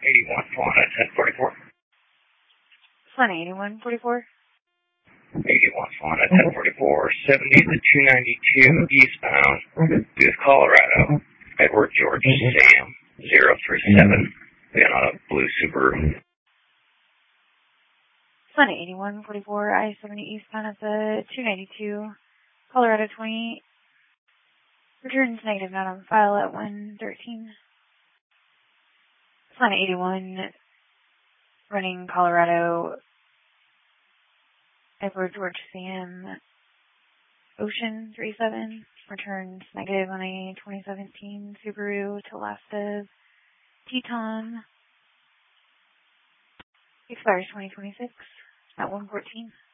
81 Fauna 1044. Fauna 8144. 81 Fauna 1044, 70 to 292 eastbound, Booth, Colorado. Edward George Sam 037. Then on a blue Subaru. Fauna 8144, I-70 eastbound at the 292, Colorado 28. Returns negative, not on file at 113. Fauna 81, running Colorado, Edward George Sam, Ocean 37. Returns negative on a 2017 Subaru Telasta Teton. Expires 2026 at 114.